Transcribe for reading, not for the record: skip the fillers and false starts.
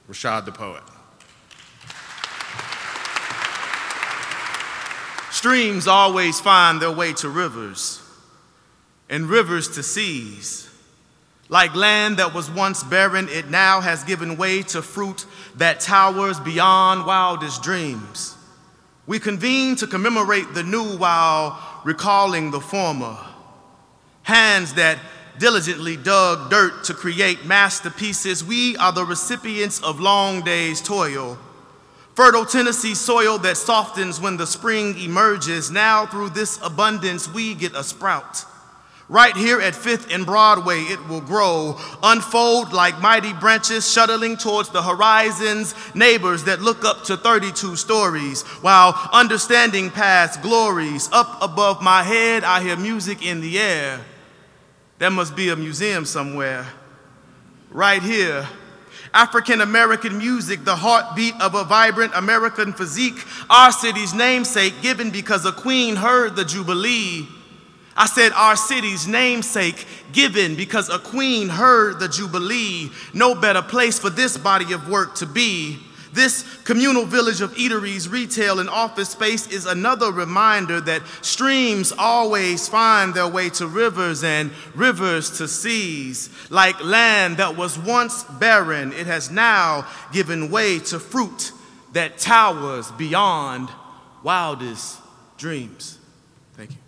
Rashad the poet. Streams always find their way to rivers, and rivers to seas. Like land that was once barren, it now has given way to fruit that towers beyond wildest dreams. We convene to commemorate the new while recalling the former. Hands that diligently dug dirt to create masterpieces, we are the recipients of long days' toil. Fertile Tennessee soil that softens when the spring emerges. Now through this abundance we get a sprout. Right here at 5th and Broadway it will grow, unfold like mighty branches shuttling towards the horizons, neighbors that look up to 32 stories, while understanding past glories. Up above my head I hear music in the air. There must be a museum somewhere. Right here, African American music, the heartbeat of a vibrant American physique, our city's namesake, given because a queen heard the Jubilee. I said our city's namesake, given because a queen heard the Jubilee. No better place for this body of work to be. This communal village of eateries, retail, and office space is another reminder that streams always find their way to rivers and rivers to seas. Like land that was once barren, it has now given way to fruit that towers beyond wildest dreams. Thank you.